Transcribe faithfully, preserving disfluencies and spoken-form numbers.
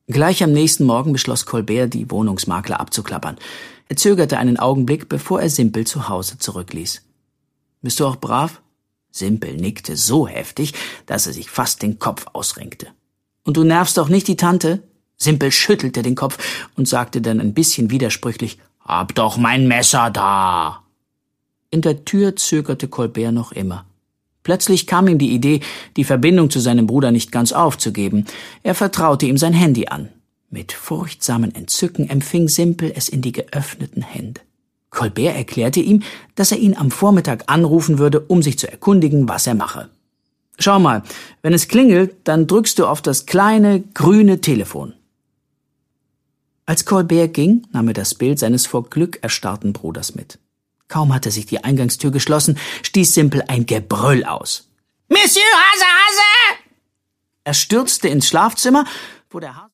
Gleich am nächsten Morgen beschloss Colbert, die Wohnungsmakler abzuklappern. Er zögerte einen Augenblick, bevor er Simpel zu Hause zurückließ. »Bist du auch brav?« Simpel nickte so heftig, dass er sich fast den Kopf ausrenkte. »Und du nervst doch nicht die Tante?« Simpel schüttelte den Kopf und sagte dann ein bisschen widersprüchlich, »Hab doch mein Messer da!« In der Tür zögerte Colbert noch immer. Plötzlich kam ihm die Idee, die Verbindung zu seinem Bruder nicht ganz aufzugeben. Er vertraute ihm sein Handy an. Mit furchtsamem Entzücken empfing Simpel es in die geöffneten Hände. Colbert erklärte ihm, dass er ihn am Vormittag anrufen würde, um sich zu erkundigen, was er mache. »Schau mal, wenn es klingelt, dann drückst du auf das kleine, grüne Telefon.« Als Colbert ging, nahm er das Bild seines vor Glück erstarrten Bruders mit. Kaum hatte sich die Eingangstür geschlossen, stieß Simpel ein Gebrüll aus. »Monsieur Hase, Hase!« Er stürzte ins Schlafzimmer, wo der Hase